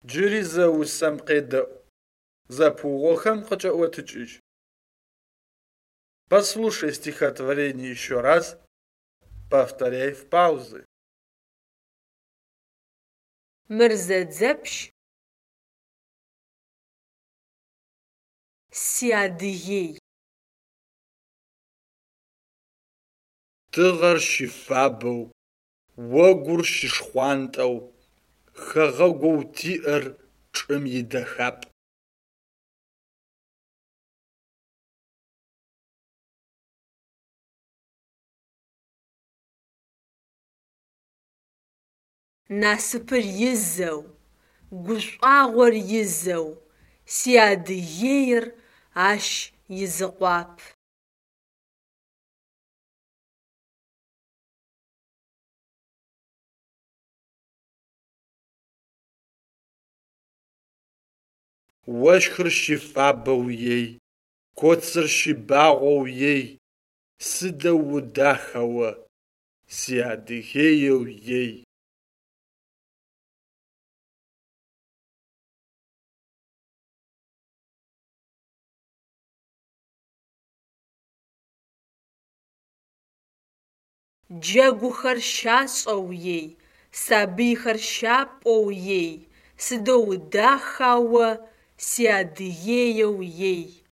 Джыри зэусэм къедэӏу, зэпыугъохэм къыкӏэӏотыкӏыжь. Послушай стихотворение еще раз, повторяй в паузы. Мырзэдзэпщ сиадыгъей. Тыгъэр щыфабэу, огур щышхъуантӏэу, хэгъэгоу тиӏэр чӏым идэхапӏ. Насыпыр изэу, гушӏуагъор изэу, сиадыгъейр ащ изыкъуап. Ощхыр щыфабэу ей, коцыр щыбагъоу ей, сыдэу удаха о, сиадыгъееу ей. Джэгухэр щашӏэу ей, сабыйхэр щапӏоу ей, сыдэу удаха о, сиадыгъееу ей.